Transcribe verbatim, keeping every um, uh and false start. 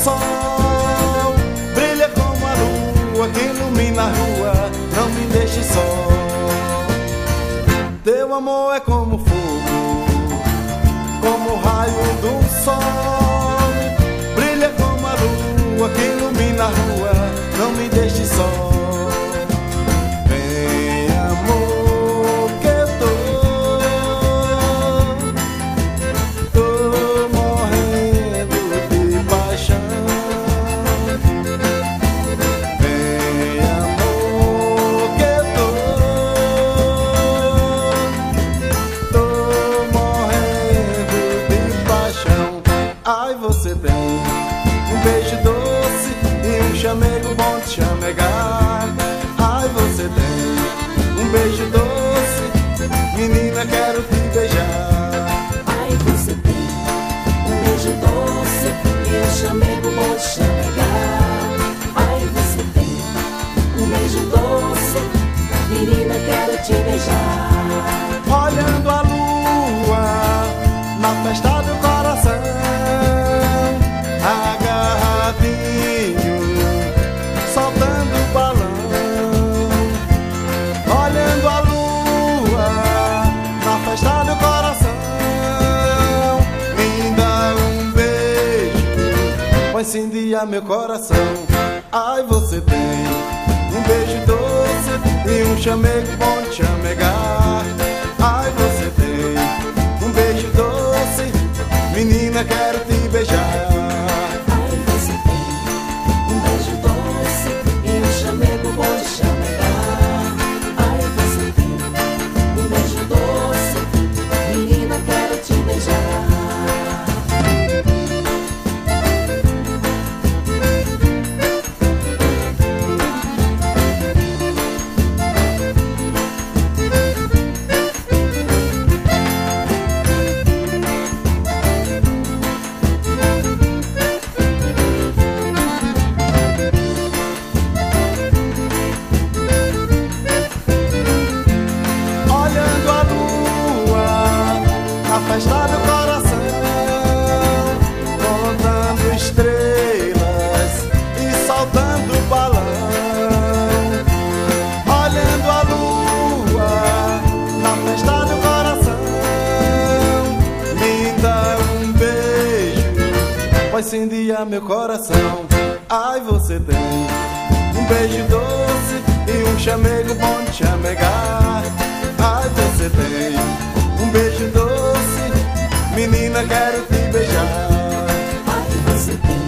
sol, brilha como a lua que ilumina a rua, não me deixe só. Teu amor é como fogo, como o raio do sol, brilha como a lua que ilumina a rua, não me deixe só. Você tem um beijo doce e um chamego bom de chamegar. Ai, você tem um beijo doce, menina, quero te beijar. Ai, você tem um beijo doce e um chamego bom de chamegar. Ai, você tem um beijo doce, menina, quero te beijar. Olhando a lua na festa do coração, agarradinho, soltando balão. Olhando a lua na festa do coração, me dá um beijo, vai incendiar meu coração. Ai, você tem um beijo doce e um chamego bom de chamegar. Ai, você tem um beijo doce, menina, quero te beijar. Festa do coração, contando estrelas e soltando balão. Olhando a lua na festa do coração, me dá um beijo, vai incendiar meu coração. Ai, você tem um beijo doce e um chamego bom de chamegar. Ai, você tem um beijo doce, menina, quero te beijar. Ai, você tem